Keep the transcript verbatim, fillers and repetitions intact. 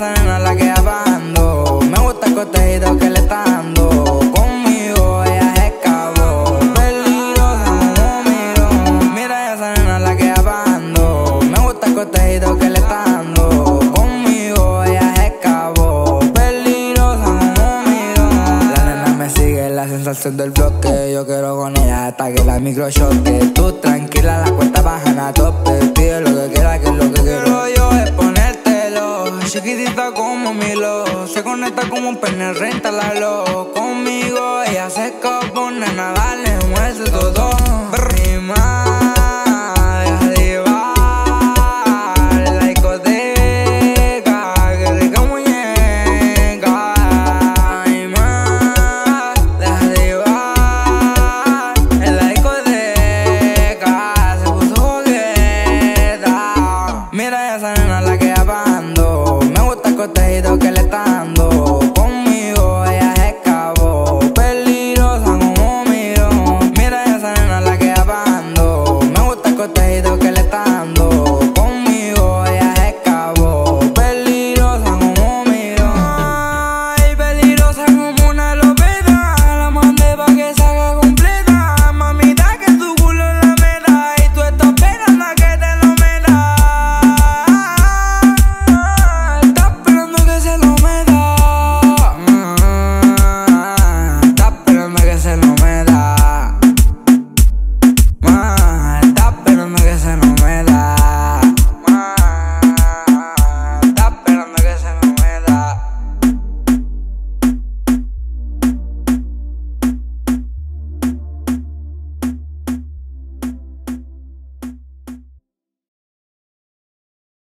esa nena la que apagando. Me gusta el cotejito que le está dando. Conmigo ella se escapó. Peligrosa como miro. Mira esa nena la que apagando. Me gusta el cotejito que le está dando. Conmigo ella se escapó. Peligrosa como miro. La nena me sigue, la sensación del bloque. Yo quiero con ella hasta que la micro choque. Tú tranquila, la cuenta bajan a tope. Pide lo que quieras, que es lo que quiero yo es ponértelo. Chiquitita como Milo, se conecta como un pene, rentálalo. Conmigo ella se escapó, nena, dale, muestra todo. Rima, deja de llevar la discoteca, que rica muñeca. Ay, más, deja de llevar en la discoteca, se puso coqueta. Mira esa nena la que apagando. Me gusta el cotejito que le está dando. Conmigo ella se escapó. Peligrosa como miro. Mira esa nena la que apagando. Me gusta el cotejito que le está dando.